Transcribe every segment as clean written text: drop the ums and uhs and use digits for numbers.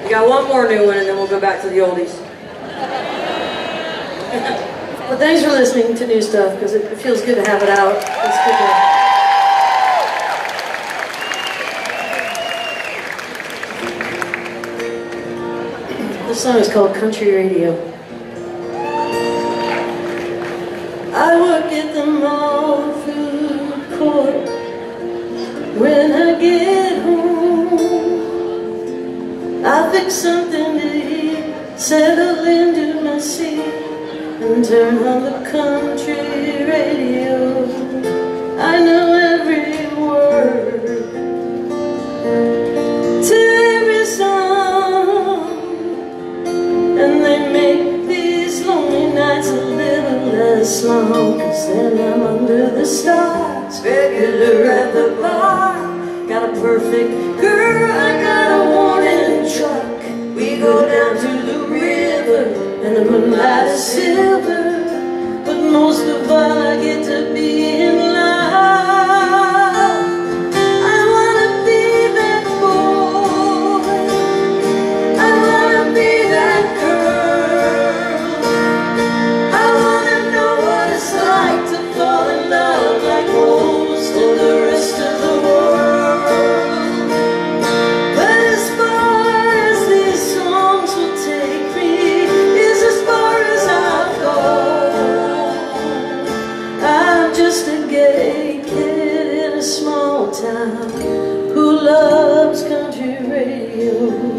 We got one more new one and then we'll go back to the oldies. Well, thanks for listening to new stuff, because it feels good to have it out. It's good to... This song is called Country Radio. I work at the mall food court. When I get home, I fix something to eat, settle into my seat, and turn on the country radio. I know every word to every song, and they make these lonely nights a little less long. 'Cause then I'm under the stars, regular at the bar. Got a perfect girl, I got a worn-in truck. We go down to the river, and the moonlight is silver, but most of all I get to be in love. I wanna be that boy, I wanna be that girl. I wanna know what it's like to fall in love like most of the rest of the world. But as far as these songs will take me is as far as I'll go. I'm just a gay kid in a small town who loves country radio.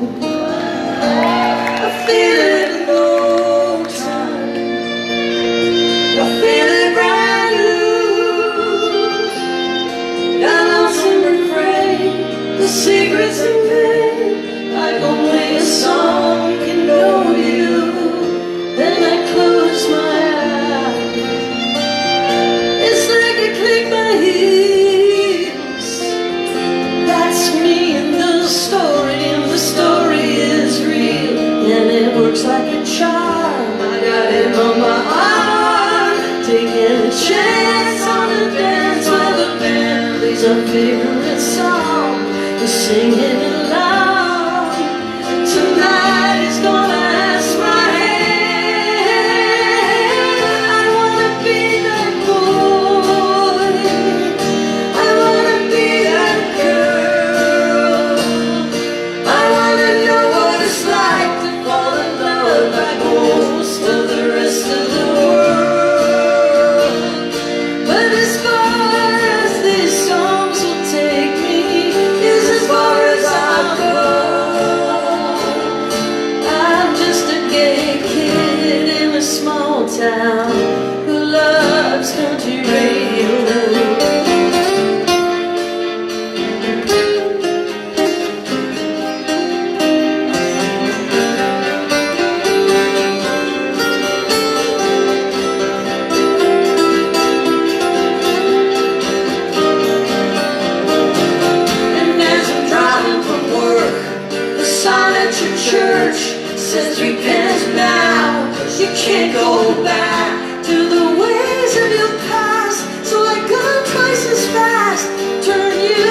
I feel it all the time, I feel it brand new. Got lost in refrain, the secrets in vain, like only a song can know you. Then I close my eyes, it's like I click my heels. That's me in the story is real, and it works like a charm. I got him on my arm, taking a chance on a dance where the band plays our favorite song. We sing it aloud. Tonight is gonna ask my hand. I wanna be that boy, I wanna be that girl. I wanna know what it's like to fall in love like most of the rest of the world. But as far as these songs will take me is as far as I'll go. I'm just a gay kid in a small town who loves country radio. And as I'm driving from work, the sign at your church says repent now, 'cause you can't go back to the ways of your past. So I go twice as fast, turn you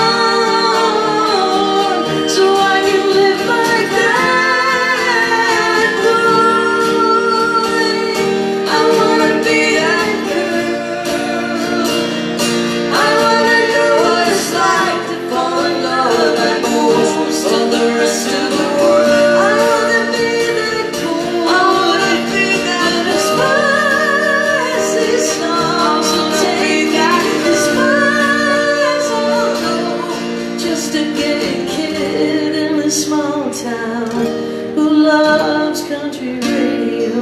on, so I can live like that boy. I wanna be that girl, I wanna know what it's like to fall in love like most of the rest of the world. I wanna be that boy, I wanna be that as far as these songs will take me, as far as I'll go. Just a gay kid in a small town who loves country radio.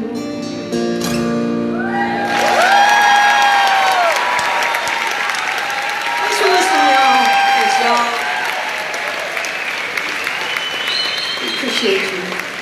Thanks for listening, y'all. Thanks, y'all. Appreciate you.